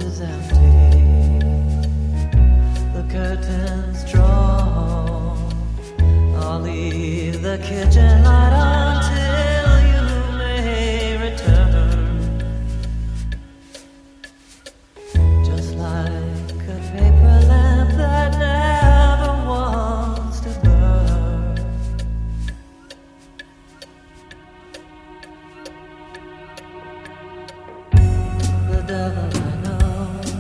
is empty, the curtains drawn. I'll leave the kitchen light until you may return. Just like a paper lamp that never wants to burn. The devil I know,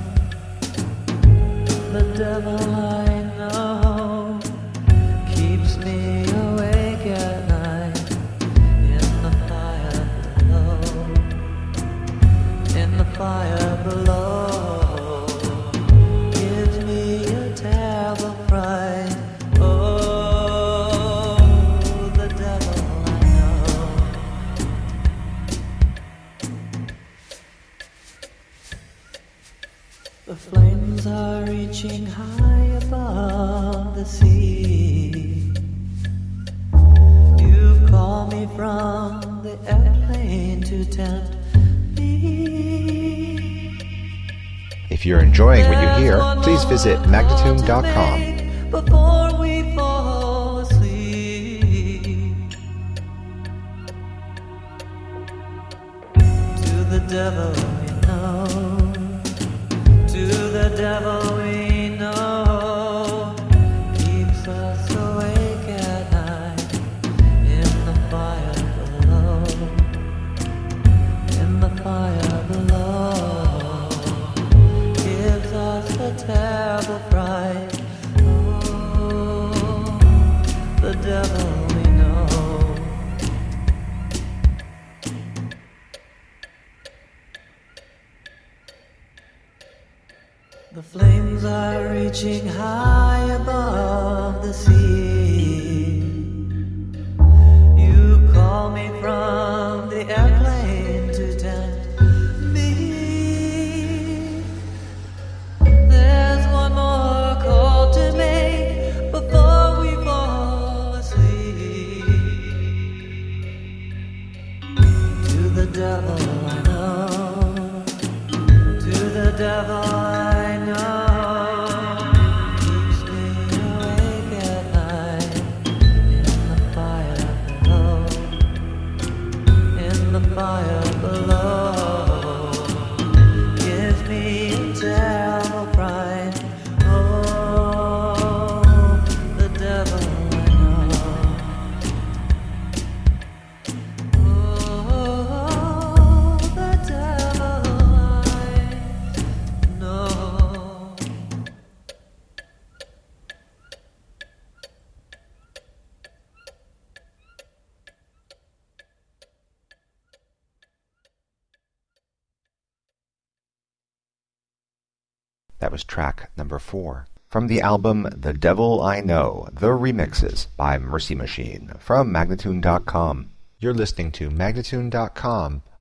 the devil I know, keeps me awake at night in the fire below, in the fire below. Gives me a terrible fright. Oh, the devil I know. The flames are reaching high above the sea. You call me from the airplane to tempt me. If you're enjoying what you hear, please visit Magnatune.com. Before we fall asleep, to the devil we know, to the devil we know, keeps us awake at night in the fire below, in the fire below. Gives us a terrible fright. Oh, the devil we know. The flames are reaching high above the sea. You call me from the airplane to tempt me. There's one more call to make before we fall asleep. To the devil I know, to the devil I know, keeps me awake at night in the fire below, in the fire below. Gives me a terrible fright. Oh, the devil I know. Oh, the devil I know. That was track number 4 from the album The Devil I Know, The Remixes by Mercy Machine from Magnatune.com. You're listening to Magnatune.com